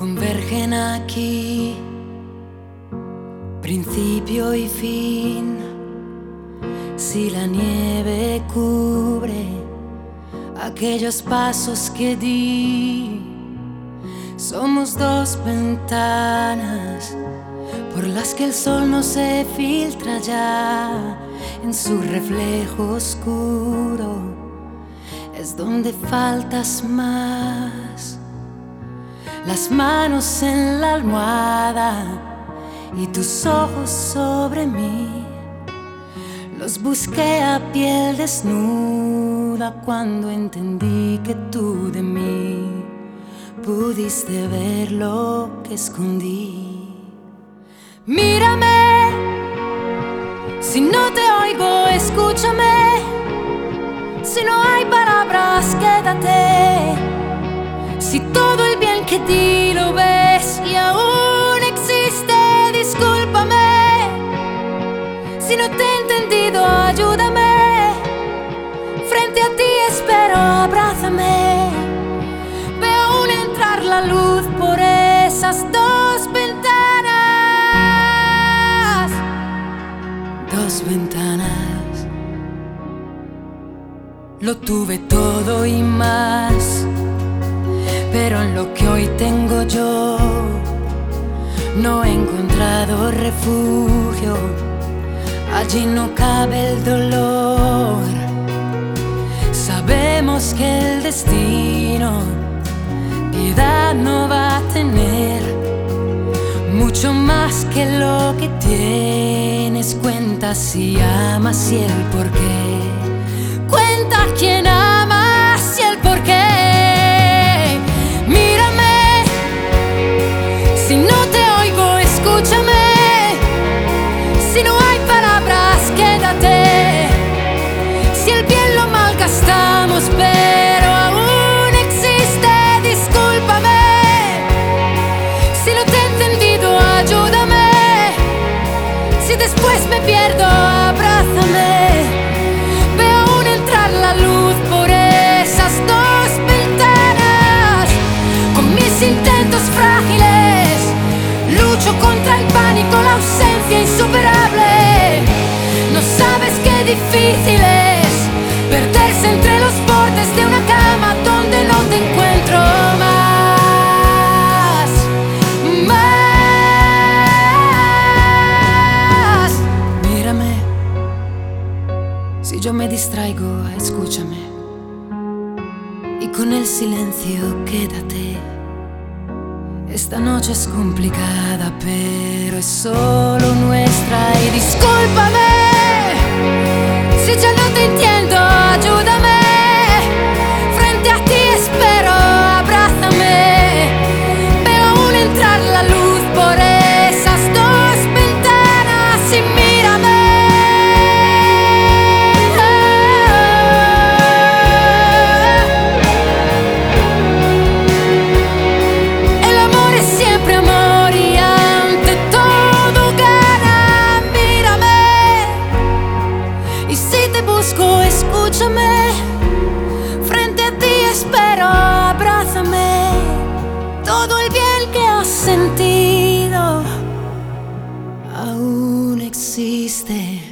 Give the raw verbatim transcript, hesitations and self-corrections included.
convergen aquí, principio y fin. Si la nieve cubre aquellos pasos que di, somos dos ventanas por las que el sol no se filtra ya. En su reflejo oscuro es donde faltas más. Las manos en la almohada y tus ojos sobre mí, los busqué a piel desnuda cuando entendí que tú de mí pudiste ver lo que escondí. Mírame, si no te oigo, escúchame. Si no hay palabras, quédate. Si todo el bien que di lo ves y aún existe, discúlpame. Si no te he entendido, ayúdame. Frente a ti espero, abrázame. Veo aún entrar la luz por esas dos ventanas. Dos ventanas. Lo tuve todo y más, pero en lo que hoy tengo yo no he encontrado refugio. Allí no cabe el dolor. Sabemos que el destino piedad no va a tener. Mucho más que lo que tienes. Cuenta si amas y el porqué. Cuenta quién amas y el porqué. Mírame, si no te oigo, escúchame. Si no hay palabras, quédate. Si el bien lo malgastamos, pero aún existe, discúlpame. Si no te he entendido, ayúdame. Si después me pierdo, abrázame. Veo aún entrar la luz por esas dos ventanas. Con mis intentos frágiles lucho contra el pánico, la ausencia insuperable. No sabes qué difícil es perderse entre los bordes de una cama donde no te encuentro más. Más. Mírame, si yo me distraigo, escúchame. Y con el silencio quédate. Esta noche es complicada, pero es solo nuestra. Y discúlpame si ya no te entiendo, ayúdame. Frente a ti espero, abrázame. Veo aún entrar la luz por esas dos ventanas y mírame. El amor es siempre amor y ante todo gana. Mírame, y si te busco, escúchame. Frente a ti espero, abrázame. Todo el bien que has sentido aún existe.